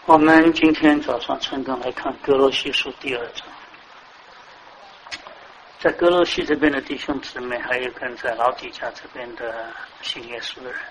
我们今天早上晨更来看歌罗西书第2章。在歌罗西这边的弟兄姊妹，还有跟在老底嘉这边的信耶稣的人，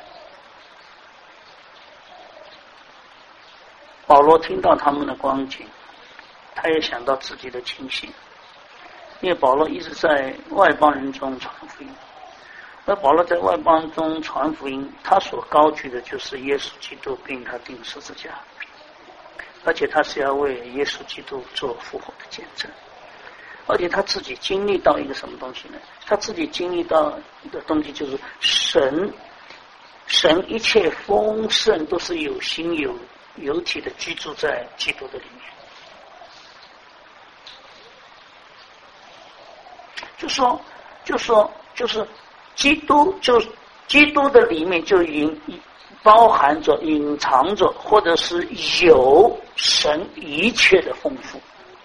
保罗听到他们的光景，他也想到自己的情形，因为保罗一直在外邦人中传福音，而保罗在外邦中传福音，他所高举的就是耶稣基督并他钉十字架，而且他是要为耶稣基督做复活的见证，而且他自己经历到一个什么东西呢？他自己经历到一个东西，就是神一切丰盛都是有形有体的居住在基督的里面。就是基督的里面就包含着、隐藏着，或者是有神一切的丰富。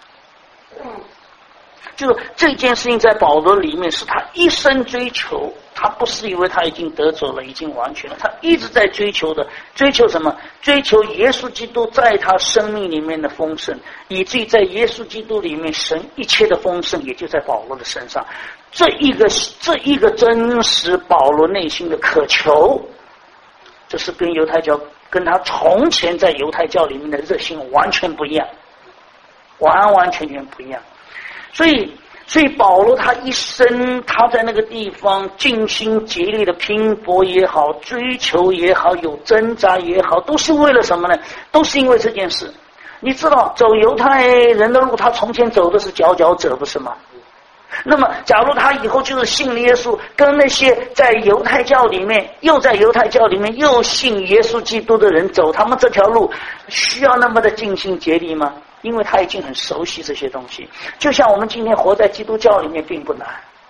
就是这件事情在保罗里面是他一生追求，他不是以为他已经得走了，已经完全了，他一直在追求的。追求什么？追求耶稣基督在他生命里面的丰盛，以至于在耶稣基督里面神一切的丰盛也就在保罗的身上。这一个真实保罗内心的渴求，这是跟犹太教，跟他从前在犹太教里面的热心完全不一样，完全不一样。所以保罗他一生，他在那个地方尽心竭力的拼搏也好，追求也好，有挣扎也好，都是为了什么呢？都是因为这件事。你知道走犹太人的路，他从前走的是佼佼者，不是吗？那么假如他以后就是信了耶稣，跟那些在犹太教里面又信耶稣基督的人走，他们这条路需要那么的尽心竭力吗？因为他已经很熟悉这些东西，就像我们今天活在基督教里面并不难。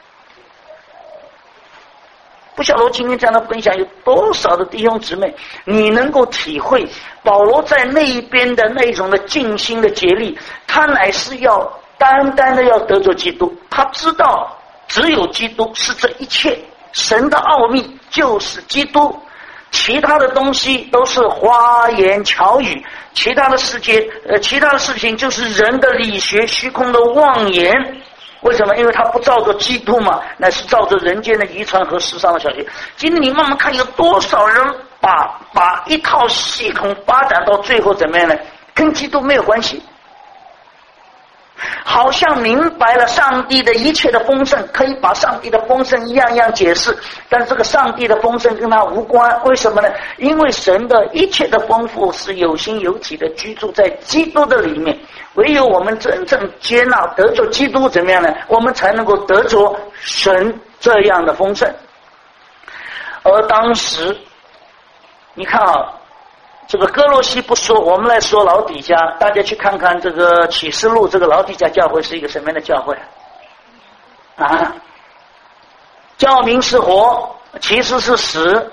不晓得我今天这样的分享有多少的弟兄姊妹，你能够体会保罗在那一边的那种的尽心的竭力，他乃是要单单的要得着基督，他知道只有基督是这一切，神的奥秘就是基督，其他的东西都是花言巧语，其他的事情就是人的理学虚空的妄言。为什么？因为他不照着基督嘛，乃是照着人间的遗传和世上的小学。今天你慢慢看，有多少人把一套系统发展到最后怎么样呢？跟基督没有关系，好像明白了上帝的一切的丰盛，可以把上帝的丰盛一样样解释，但是这个上帝的丰盛跟他无关。为什么呢？因为神的一切的丰富是有形有体的居住在基督的里面，唯有我们真正接纳得着基督怎么样呢？我们才能够得着神这样的丰盛。而当时你看啊，这个歌罗西不说，我们来说老底嘉，大家去看看这个启示录，这个老底嘉教会是一个什么样的教会啊？教名是活，其实是死。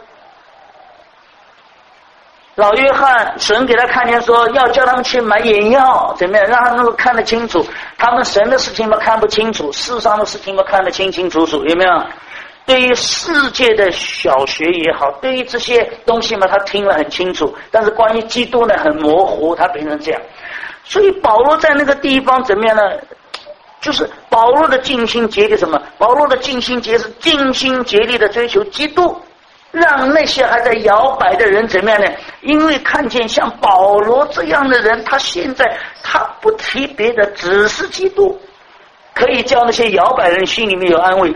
老约翰神给他看见说要叫他们去买眼药，怎么样让他能够看得清楚，他们神的事情嘛看不清楚，世上的事情嘛看得清清楚楚，有没有？对于世界的小学也好，对于这些东西嘛他听了很清楚，但是关于基督呢很模糊，他变成这样。所以保罗在那个地方怎么样呢？就是保罗的尽心竭力什么？保罗的尽心竭是尽心竭力的追求基督，让那些还在摇摆的人怎么样呢？因为看见像保罗这样的人，他现在他不提别的，只是基督，可以叫那些摇摆人心里面有安慰。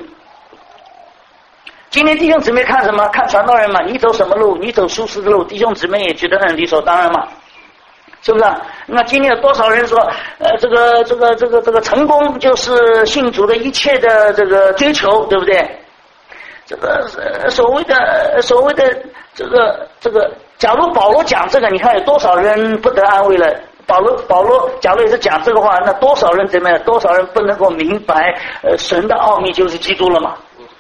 今天弟兄姊妹看什么？看传道人嘛，你走什么路，你走舒适的路，弟兄姊妹也觉得很理所当然嘛，是不是？那今天有多少人说这个成功就是信主的一切的这个追求，对不对？这个所谓的这个假如保罗讲这个，你看有多少人不得安慰了？保罗假如也是讲这个话，那多少人怎么样？多少人不能够明白神的奥秘就是基督了嘛？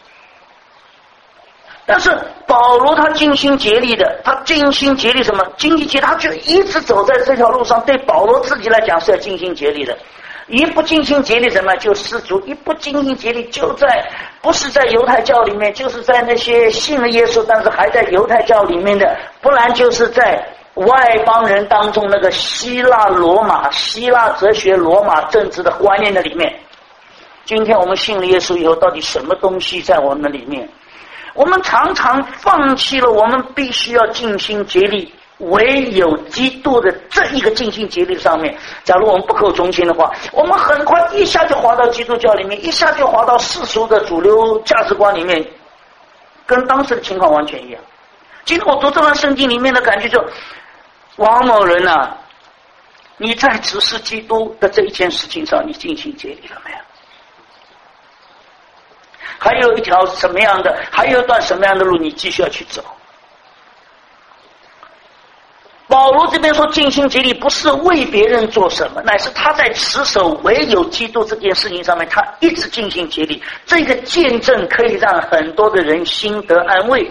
但是保罗他尽心竭力的，他尽心竭力什么？尽心竭力，他就一直走在这条路上。对保罗自己来讲是要尽心竭力的，一不尽心竭力什么就失足，一不尽心竭力就在不是在犹太教里面，就是在那些信了耶稣但是还在犹太教里面的，不然就是在外邦人当中那个希腊哲学罗马政治的观念的里面。今天我们信了耶稣以后，到底什么东西在我们的里面？我们常常放弃了我们必须要尽心竭力唯有基督的这一个尽心竭力上面。假如我们不够忠心的话，我们很快一下就滑到基督教里面，一下就滑到世俗的主流价值观里面，跟当时的情况完全一样。今天我读这段圣经里面的感觉就，王某人啊，你在指示基督的这一件事情上，你尽心竭力了没有？还有一条什么样的，还有一段什么样的路你继续要去走？保罗这边说尽心竭力，不是为别人做什么，乃是他在持守唯有基督这件事情上面，他一直尽心竭力。这个见证可以让很多的人心得安慰。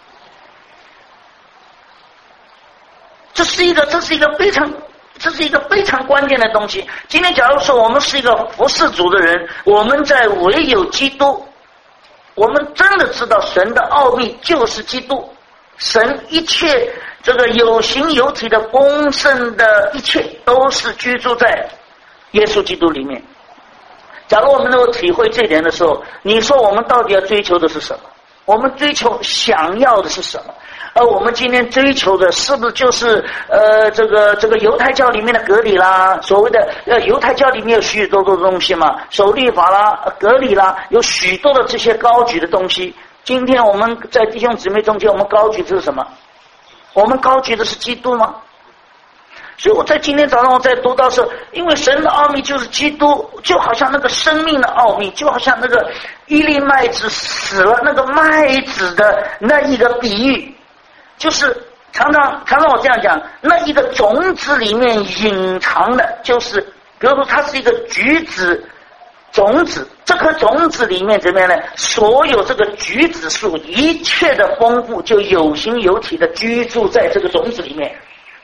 这是一个非常关键的东西。今天假如说我们是一个服侍主的人，我们在唯有基督，我们真的知道神的奥秘就是基督，神一切这个有形有体的丰盛的一切都是居住在耶稣基督里面。假如我们能够体会这一点的时候，你说我们到底要追求的是什么？我们追求想要的是什么？而我们今天追求的是不是就是这个犹太教里面的割礼啦，所谓的犹太教里面有许多的东西嘛，守律法啦、割礼啦，有许多的这些高举的东西。今天我们在弟兄姊妹中间，我们高举的是什么？我们高举的是基督吗？所以我在今天早上我在读到是，因为神的奥秘就是基督，就好像那个生命的奥秘，就好像那个一粒麦子死了，那个麦子的那一个比喻，就是常常我这样讲，那一个种子里面隐藏的，就是比如说它是一个橘子种子，这颗种子里面怎么样呢？所有这个橘子树一切的丰富就有形有体的居住在这个种子里面。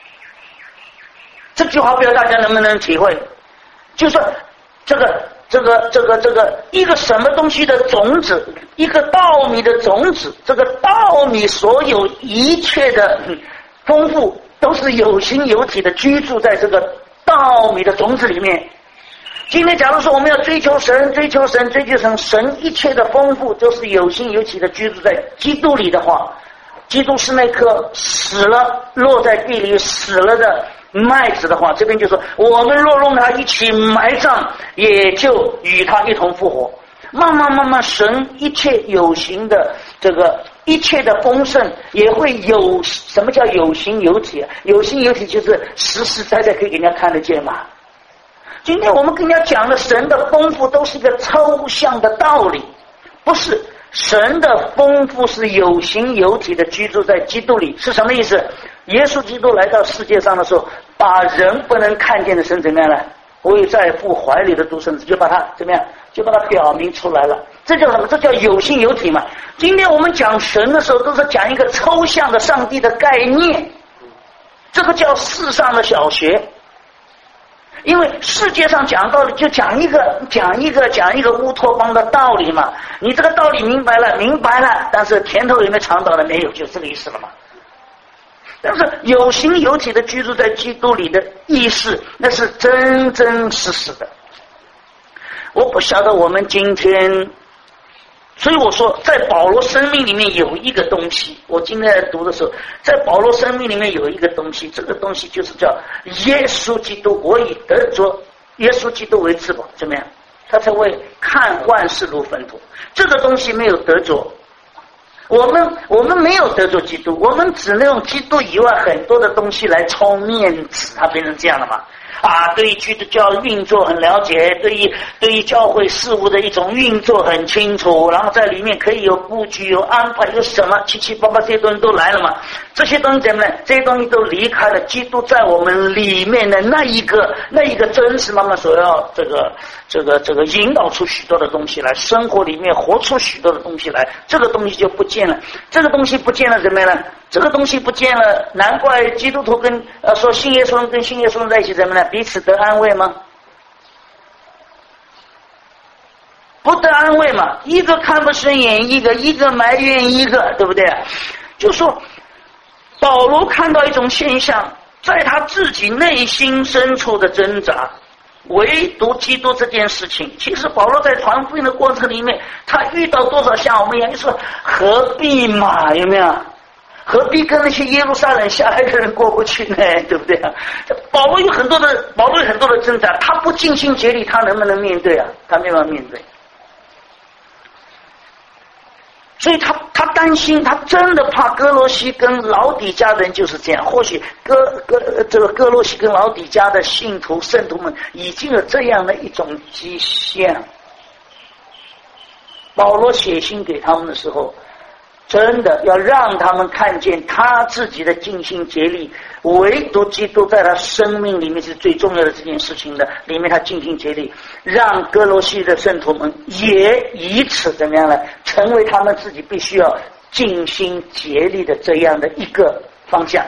这句话不知道大家能不能体会？就是说这个一个什么东西的种子，一个稻米的种子，这个稻米所有一切的丰富都是有形有体的居住在这个稻米的种子里面。今天假如说我们要追求神，神一切的丰富都是有形有体的居住在基督里的话，基督是那颗死了落在地里死了的麦子的话，这边就说我们若用它一起埋葬，也就与它一同复活。慢慢神一切有形的这个一切的丰盛也会有。什么叫有形有体？有形有体就是实实在在可以给人家看得见嘛。今天我们跟人家讲的神的丰富都是一个抽象的道理，不是。神的丰富是有形有体的居住在基督里。是什么意思？耶稣基督来到世界上的时候，把人不能看见的神怎么样呢？为在父怀里的独生子，就把它怎么样？就把它表明出来了。这叫什么？这叫有形有体嘛。今天我们讲神的时候，都是讲一个抽象的上帝的概念，这个叫世上的小学。因为世界上讲道理就讲一个乌托邦的道理嘛，你这个道理明白了，但是甜头有没有尝到了？没有，就这个意思了嘛。但是有形有体的居住在基督里的意识，那是真真实实的。我不晓得我们今天，所以我说在保罗生命里面有一个东西，我今天在读的时候，在保罗生命里面有一个东西，这个东西就是叫耶稣基督，我以得着耶稣基督为至宝，怎么样？他才会看万事如粪土。这个东西没有得着，我们没有得着基督，我们只能用基督以外很多的东西来充面子，它变成这样了嘛。对于基督教运作很了解，对于教会事务的一种运作很清楚，然后在里面可以有布局、有安排、有什么七七八八，这些东西都来了嘛。这些东西怎么呢？这些东西都离开了基督在我们里面的那一个真实，慢慢所要这个引导出许多的东西来，生活里面活出许多的东西来，这个东西就不见了。这个东西不见了怎么样呢？这个东西不见了，难怪基督徒跟说信耶稣人跟信耶稣人在一起怎么呢？彼此得安慰吗？不得安慰嘛，一个看不顺眼一个埋怨一个，对不对？就说保罗看到一种现象，在他自己内心深处的挣扎，唯独基督这件事情，其实保罗在传福音的过程里面，他遇到多少像我们一样，就说何必嘛，有没有？何必跟那些耶路撒冷下来的人过不去呢？对不对啊？保罗有很多的挣扎，他不尽心竭力，他能不能面对啊？他没办法面对。所以他担心，他真的怕哥罗西跟老底嘉的人就是这样。或许哥罗西跟老底嘉的信徒圣徒们已经有这样的一种迹象。保罗写信给他们的时候，真的要让他们看见他自己的尽心竭力，唯独基督在他生命里面是最重要的这件事情的，里面他尽心竭力，让哥罗西的圣徒们也以此怎么样呢？成为他们自己必须要尽心竭力的这样的一个方向。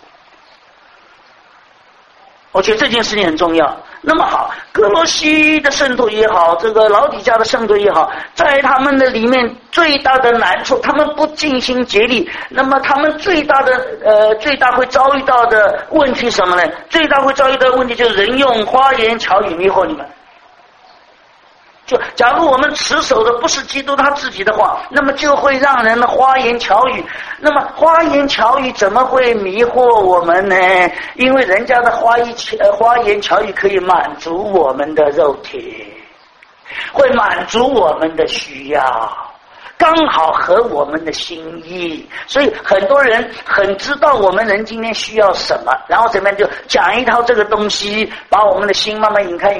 我觉得这件事情很重要。那么好，哥罗西的圣徒也好，这个老底嘉的圣徒也好，在他们的里面最大的难处，他们不尽心竭力，那么他们最大会遭遇到的问题什么呢？最大会遭遇到的问题就是人用花言巧语迷惑你们。就假如我们持守的不是基督他自己的话，那么就会让人的花言巧语。那么花言巧语怎么会迷惑我们呢？因为人家的花言巧语可以满足我们的肉体，会满足我们的需要，刚好合我们的心意。所以很多人很知道我们人今天需要什么，然后怎么样就讲一套这个东西，把我们的心慢慢引开，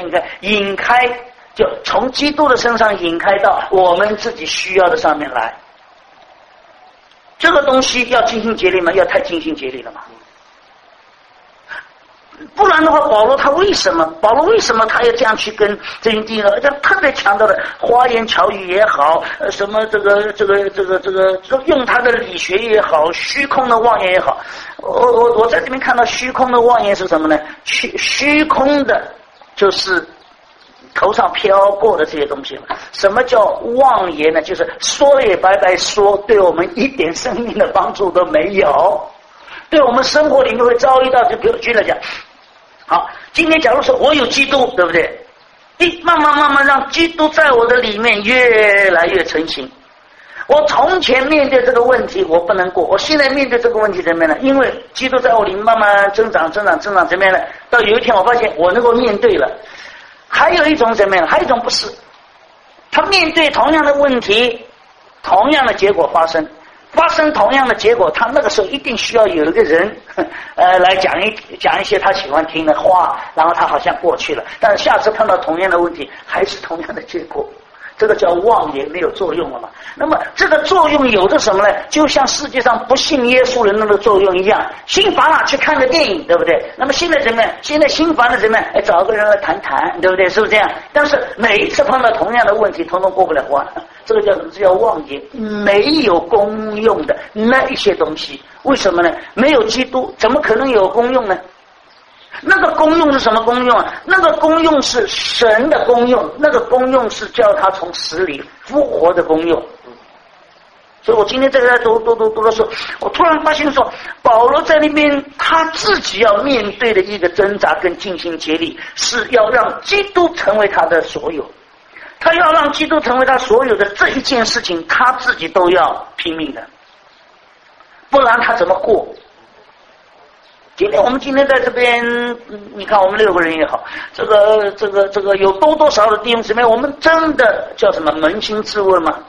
就从基督的身上引开到我们自己需要的上面来。这个东西要尽心竭力吗？要太尽心竭力了吗？不然的话，保罗为什么他要这样去跟这些地方，特别强调的花言巧语也好，什么这个用他的理学也好，虚空的妄言也好。我在这边看到虚空的妄言是什么呢？虚空的就是头上飘过的这些东西。什么叫妄言呢？就是说也白白说，对我们一点生命的帮助都没有，对我们生活里面会遭遇到。就比如举例来讲，好，今天假如说我有基督，对不对？慢慢让基督在我的里面越来越成型。我从前面对这个问题我不能过，我现在面对这个问题怎么样呢？因为基督在我里面慢慢增长怎么样呢？到有一天我发现我能够面对了。还有一种怎么样？还有一种不是，他面对同样的问题，同样的结果发生同样的结果，他那个时候一定需要有一个人来讲一些他喜欢听的话，然后他好像过去了，但是下次碰到同样的问题还是同样的结果，这个叫妄言，没有作用了嘛。那么这个作用有的什么呢？就像世界上不信耶稣人的作用一样，心烦了去看个电影，对不对？那么现在怎么样？现在心烦了怎么样？找个人来谈谈，对不对？是不是这样？但是每一次碰到同样的问题，统统过不了关，这个叫什么？这叫妄言，没有功用的那一些东西。为什么呢？没有基督，怎么可能有功用呢？那个功用是什么功用啊？那个功用是神的功用，那个功用是叫他从死里复活的功用。所以我今天在这读的时候，我突然发现说，保罗在那边他自己要面对的一个挣扎跟尽心竭力，是要让基督成为他的所有。他要让基督成为他所有的这一件事情，他自己都要拼命的，不然他怎么过？我们今天在这边，你看我们6个人也好，这个有多少的弟兄姊妹，我们真的叫什么扪心自问吗？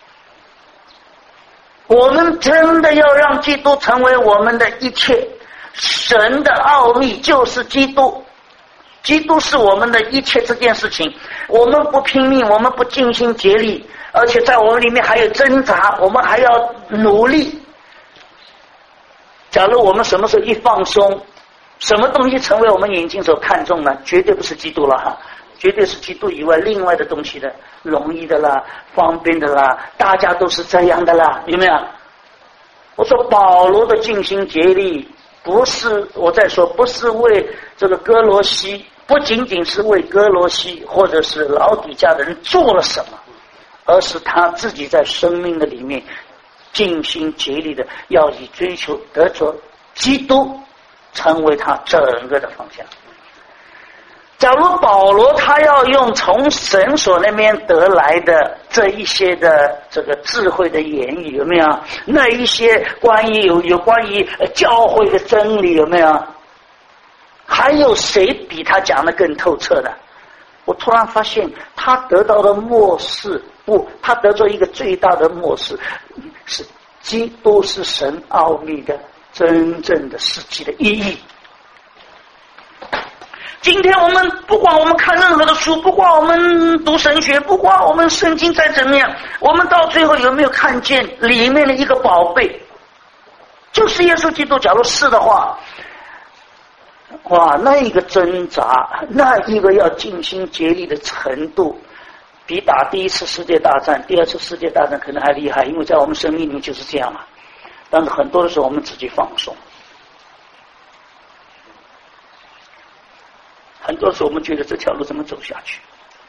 我们真的要让基督成为我们的一切，神的奥秘就是基督，基督是我们的一切这件事情，我们不拼命，我们不尽心竭力，而且在我们里面还有挣扎，我们还要努力。假如我们什么时候一放松，什么东西成为我们眼睛所看重呢？绝对不是基督了哈，绝对是基督以外另外的东西的，容易的啦，方便的啦，大家都是这样的啦，有没有？我说保罗的尽心竭力，不是我在说，不是为这个哥罗西，不仅仅是为哥罗西或者是老底嘉的人做了什么，而是他自己在生命的里面尽心竭力的要以追求得着基督成为他整个的方向。假如保罗他要用从神所那边得来的这一些的这个智慧的言语，有没有？那一些关于有关于教会的真理，有没有？还有谁比他讲得更透彻的？我突然发现他得到的末世，他得到一个最大的末世，是基督是神奥秘的真正的实际的意义。今天我们不管我们看任何的书，不管我们读神学，不管我们圣经再怎么样，我们到最后有没有看见里面的一个宝贝，就是耶稣基督？假如是的话，哇，那一个挣扎，那一个要尽心竭力的程度，比打第一次世界大战、第二次世界大战可能还厉害，因为在我们生命里面就是这样嘛。但是很多的时候我们自己放松，很多时候我们觉得这条路怎么走下去？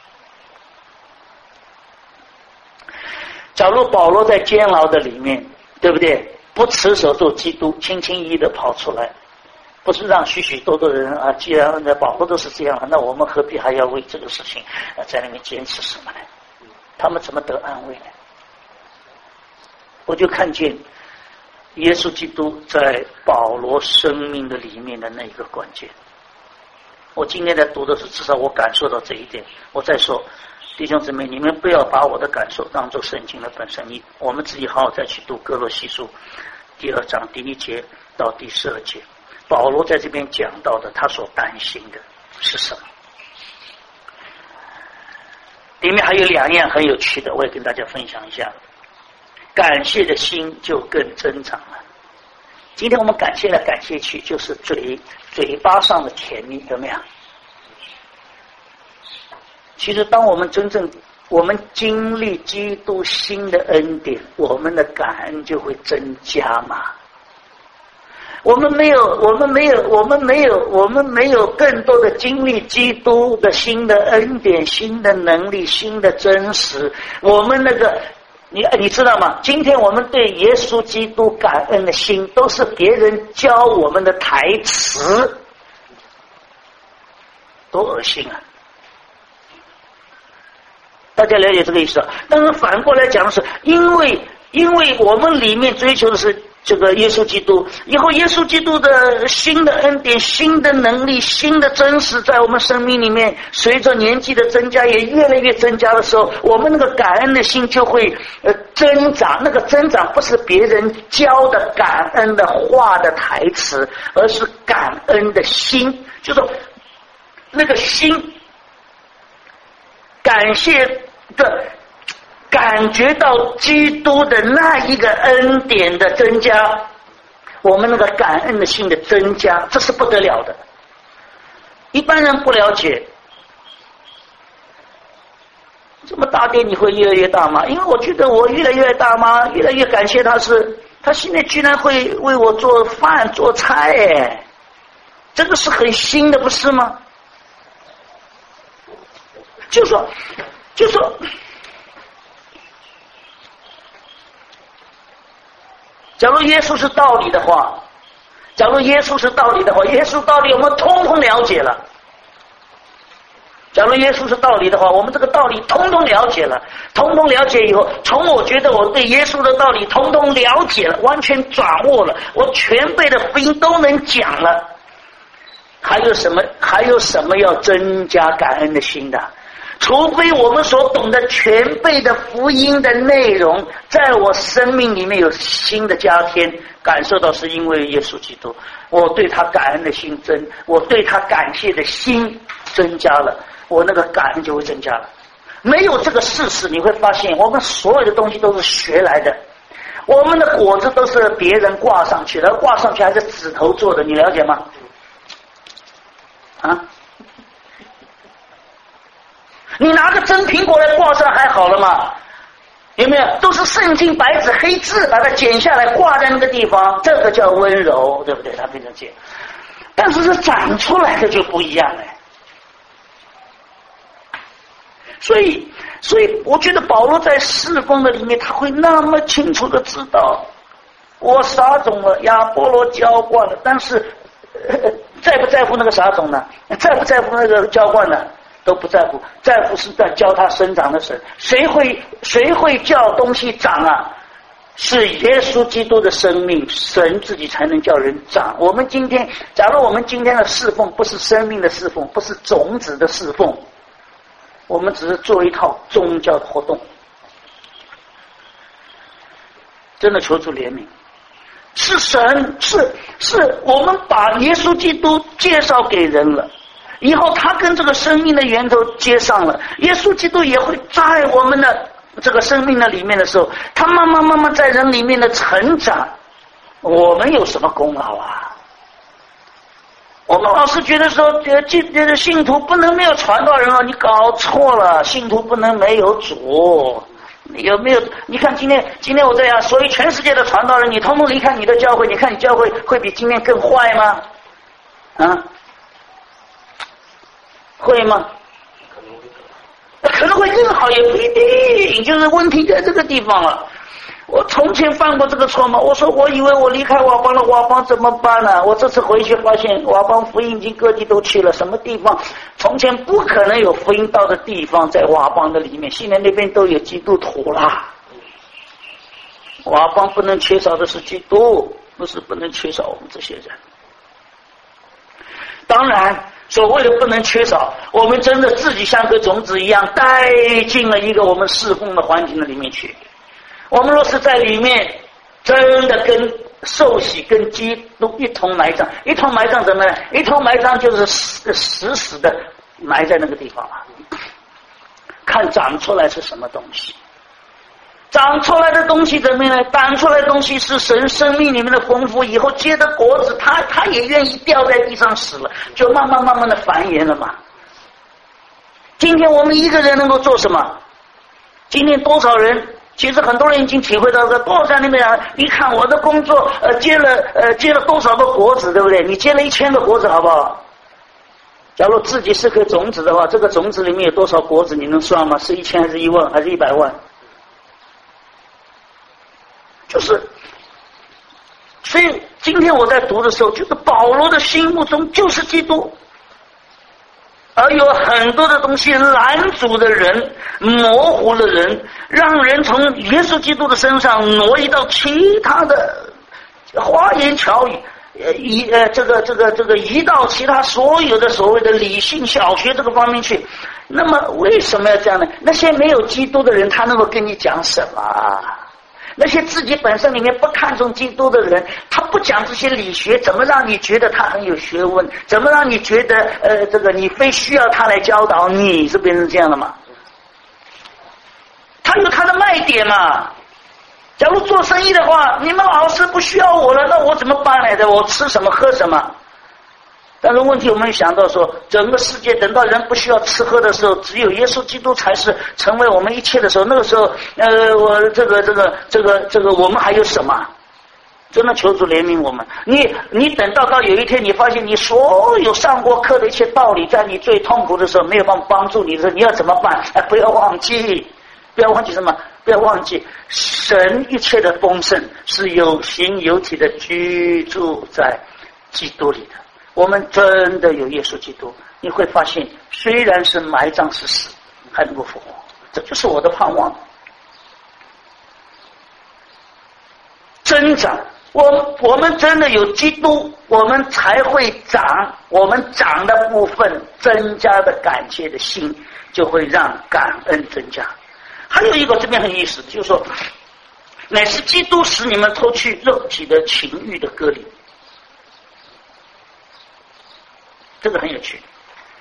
假如保罗在监牢的里面，对不对？不持守住基督，轻轻易易的跑出来，不是让许许多多的人啊，既然保罗都是这样，那我们何必还要为这个事情在那边坚持什么呢？他们怎么得安慰呢？我就看见耶稣基督在保罗生命的里面的那一个关键。我今天在读的是，至少我感受到这一点。我再说，弟兄姊妹，你们不要把我的感受当作圣经的本身，我们自己好好再去读哥罗西书第2章第1节到第12节，保罗在这边讲到的他所担心的是什么。里面还有2样很有趣的，我也跟大家分享一下。感谢的心就更增长了。今天我们感谢来感谢去，就是嘴巴上的甜蜜，有没有？其实当我们经历基督新的恩典，我们的感恩就会增加嘛。我们没有更多的经历基督的新的恩典、新的能力、新的真实，我们那个你知道吗？今天我们对耶稣基督感恩的心，都是别人教我们的台词，多恶心啊！大家了解这个意思？但是反过来讲的是，因为我们里面追求的是这个耶稣基督，以后耶稣基督的新的恩典、新的能力、新的真实在我们生命里面，随着年纪的增加也越来越增加的时候，我们那个感恩的心就会增长。那个增长不是别人教的感恩的话的台词，而是感恩的心，就是那个心感谢的感觉到基督的那一个恩典的增加，我们那个感恩的心的增加，这是不得了的。一般人不了解，这么大点你会越来越大吗？因为我觉得我越来越大吗？越来越感谢他现在居然会为我做饭做菜，哎，这个是很新的，不是吗？就说假如耶稣是道理的话，耶稣道理我们通通了解了。假如耶稣是道理的话，我们这个道理通通了解了，通通了解以后，从我觉得我对耶稣的道理通通了解了，完全掌握了，我全备的福音都能讲了，还有什么要增加感恩的心的？除非我们所懂得全备的福音的内容在我生命里面有新的加添，感受到是因为耶稣基督，我对他感恩的心我对他感谢的心增加了，我那个感恩就会增加了。没有这个事实，你会发现我们所有的东西都是学来的，我们的果子都是别人挂上去的，挂上去还是指头做的，你了解吗？啊？你拿个真苹果来挂上还好了嘛？有没有？都是圣经白纸黑字把它剪下来挂在那个地方，这个叫温柔，对不对？它变成这样，但是长出来的就不一样了。 所以我觉得保罗在侍奉的里面，他会那么清楚的知道，我撒种了，亚波罗浇灌了，但是在不在乎那个撒种呢？在不在乎那个浇灌呢？都不在乎，在乎是在教它生长的神。谁会叫东西长啊？是耶稣基督的生命，神自己才能叫人长。我们今天，假如我们今天的侍奉不是生命的侍奉，不是种子的侍奉，我们只是做一套宗教的活动。真的求主怜悯，是神，是我们把耶稣基督介绍给人了，以后他跟这个生命的源头接上了，耶稣基督也会在我们的这个生命的里面的时候，他慢慢在人里面的成长，我们有什么功劳啊？我们老是觉得说，觉得信徒不能没有传道人啊，你搞错了，信徒不能没有主。有没有？你看今天我这样，所以全世界的传道人，你通通离开你的教会，你看你教会会比今天更坏吗？啊？会吗？可能会更好，也不一定，就是问题在这个地方了。我从前犯过这个错吗？我说我以为我离开瓦邦了，瓦邦怎么办呢？我这次回去发现瓦邦福音已经各地都去了，什么地方从前不可能有福音到的地方在瓦邦的里面，现在那边都有基督徒啦。瓦邦不能缺少的是基督，不是不能缺少我们这些人。当然所谓的不能缺少，我们真的自己像个种子一样带进了一个我们侍奉的环境的里面去。我们若是在里面真的跟受洗跟基督一同埋葬，一同埋葬怎么样？一同埋葬就是死的埋在那个地方了。看长出来是什么东西，长出来的东西怎么样呢？长出来的东西是神生命里面的丰富，以后结的果子，他也愿意掉在地上死了，就慢慢的繁衍了嘛。今天我们一个人能够做什么？今天多少人？其实很多人已经体会到了，多少在那边啊？你看我的工作，结了多少个果子，对不对？你结了1000个果子，好不好？假如自己是颗种子的话，这个种子里面有多少果子，你能算吗？是1000还是1万还是100万？就是，所以今天我在读的时候，就是保罗的心目中就是基督。而有很多的东西拦阻的人，模糊的人，让人从耶稣基督的身上挪移到其他的花言巧语，移到其他所有的所谓的理性小学这个方面去。那么为什么要这样呢？那些没有基督的人，他能够跟你讲什么？那些自己本身里面不看重基督的人，他不讲这些理学，怎么让你觉得他很有学问？怎么让你觉得你非需要他来教导你？是变成这样了吗？他有他的卖点嘛。假如做生意的话，你们老师不需要我了，那我怎么办来的？我吃什么喝什么？但是问题我们想到说，整个世界等到人不需要吃喝的时候，只有耶稣基督才是成为我们一切的时候，那个时候我们还有什么？真的求主怜悯我们。你等到有一天你发现你所有上过课的一些道理，在你最痛苦的时候没有办法帮助你的时候，你要怎么办？不要忘记什么？不要忘记神一切的丰盛是有形有体的居住在基督里的。我们真的有耶稣基督，你会发现虽然是埋葬是死，还能够复活，这就是我的盼望。增长，我们真的有基督，我们才会长，我们长的部分增加的感谢的心，就会让感恩增加。还有一个这边很有意思，就是说乃是基督使你们脱去肉体的情欲的割礼。这个很有趣，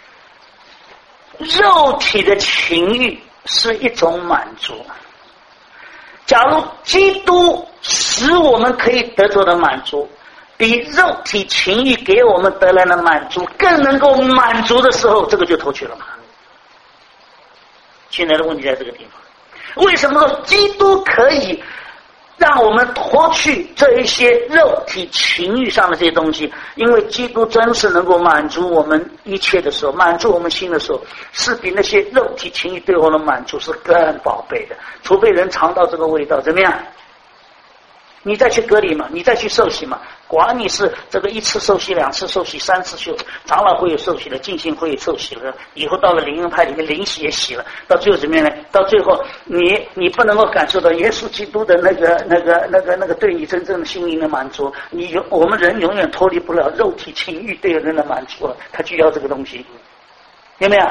肉体的情欲是一种满足。假如基督使我们可以得着的满足，比肉体情欲给我们得来的满足更能够满足的时候，这个就脱去了嘛。现在的问题在这个地方，为什么说基督可以让我们脱去这一些肉体情欲上的这些东西，因为基督真是能够满足我们一切的时候，满足我们心的时候，是比那些肉体情欲对我的满足是更宝贝的。除非人尝到这个味道，怎么样？你再去割礼嘛，你再去受洗嘛，管你是这个一次受洗、2次受洗、3次受，长老会也受洗了，浸信会也受洗了，以后到了灵恩派里面灵洗也洗了，到最后怎么样呢？到最后你不能够感受到耶稣基督的那个对你真正的心灵的满足，我们人永远脱离不了肉体情欲对人的满足了，他就要这个东西，有没有？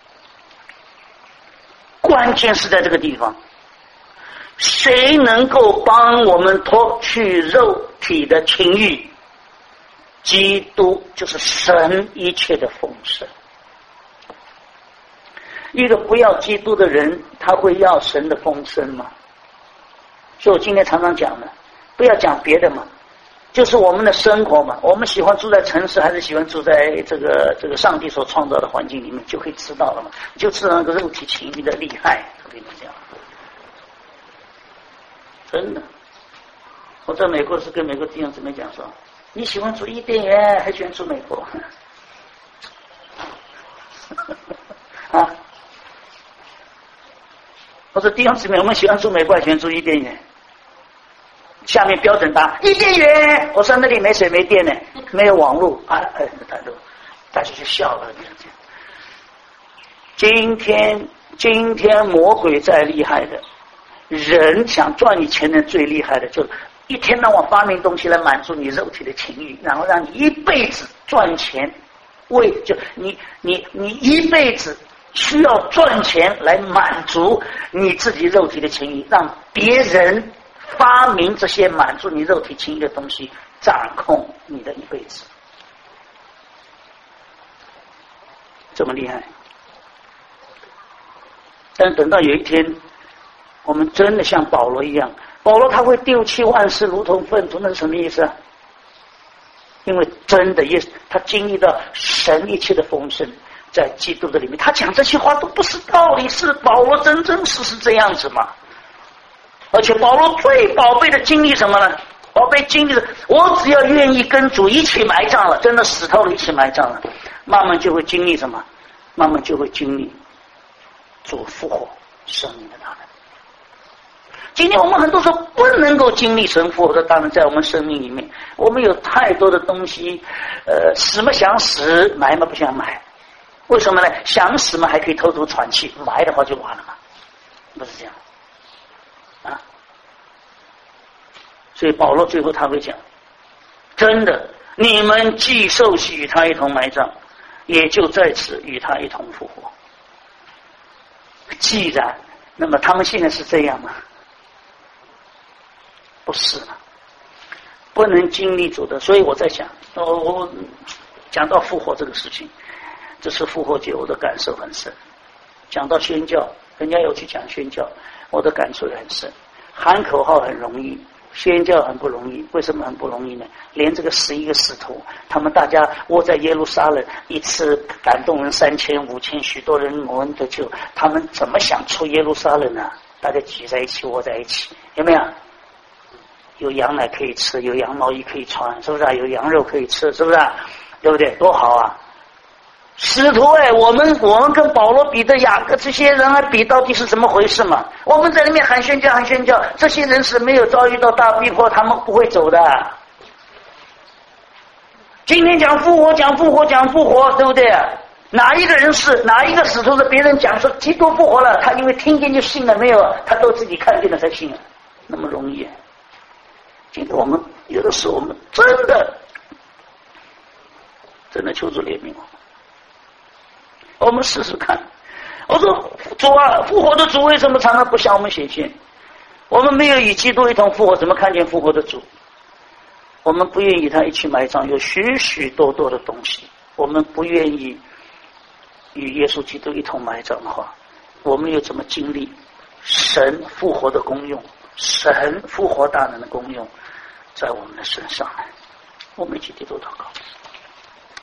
关键是在这个地方。谁能够帮我们脱去肉体的情欲？基督就是神一切的丰盛。一个不要基督的人，他会要神的丰盛吗？所以我今天常常讲的，不要讲别的嘛，就是我们的生活嘛。我们喜欢住在城市，还是喜欢住在这个上帝所创造的环境里面，就可以知道了嘛，就知道那个肉体情欲的厉害。我跟你讲。真的，我在美国是跟美国弟兄姊妹讲说，你喜欢住伊甸园还喜欢住美国啊？我说弟兄姊妹，我们喜欢住美国还喜欢住伊甸园？下面标准答伊甸园。我说那里没水没电呢，没有网络啊，大家就笑了。今天魔鬼再厉害的。人想赚你钱的最厉害的，就是一天到晚发明东西来满足你肉体的情欲，然后让你一辈子赚钱，你一辈子需要赚钱来满足你自己肉体的情欲，让别人发明这些满足你肉体情欲的东西，掌控你的一辈子，这么厉害。但等到有一天我们真的像保罗一样，保罗他会丢弃万事如同粪土，那是什么意思啊？因为真的他经历到神一切的丰盛在基督的里面，他讲这些话都不是道理，是保罗真真实实这样子嘛。而且保罗最宝贝的经历什么呢？宝贝经历的，我只要愿意跟主一起埋葬了，真的死透了一起埋葬了，慢慢就会经历什么？慢慢就会经历主复活生命的大能。今天我们很多时候不能够经历神复活的大能在我们生命里面，我们有太多的东西，死嘛想死，埋嘛不想埋。为什么呢？想死嘛还可以偷偷喘气，埋的话就完了嘛，不是这样啊？所以保罗最后他会讲，真的，你们既受洗与他一同埋葬，也就在此与他一同复活。既然，那么他们现在是这样吗？不是嘛，不能经历主的。所以我在想，我讲到复活这个事情，这次复活节我的感受很深。讲到宣教，人家有去讲宣教，我的感受也很深。喊口号很容易，宣教很不容易。为什么很不容易呢？连这个11个使徒，他们大家窝在耶路撒冷，一次感动人3000、5000，许多人蒙恩得救，他们怎么想出耶路撒冷呢？大家挤在一起，窝在一起，有没有？有羊奶可以吃，有羊毛衣可以穿，是不是啊？有羊肉可以吃，是不是啊？对不对？多好啊！使徒我们跟保罗、彼得、雅各这些人比，到底是怎么回事嘛？我们在里面喊宣教，这些人是没有遭遇到大逼迫，他们不会走的。今天讲复活，对不对？哪一个使徒是别人讲说基督复活了，他因为听见就信了没有？他都自己看见了才信了，那么容易？今天我们有的时候，我们真的求主怜悯我们试试看。我说主啊，复活的主为什么常常不向我们显现？我们没有与基督一同复活，怎么看见复活的主？我们不愿意与他一起埋葬，有许许多多的东西，我们不愿意与耶稣基督一同埋葬的话，我们又怎么经历神复活的功用，神复活大能的功用在我们的身上呢？我们一起低头祷告。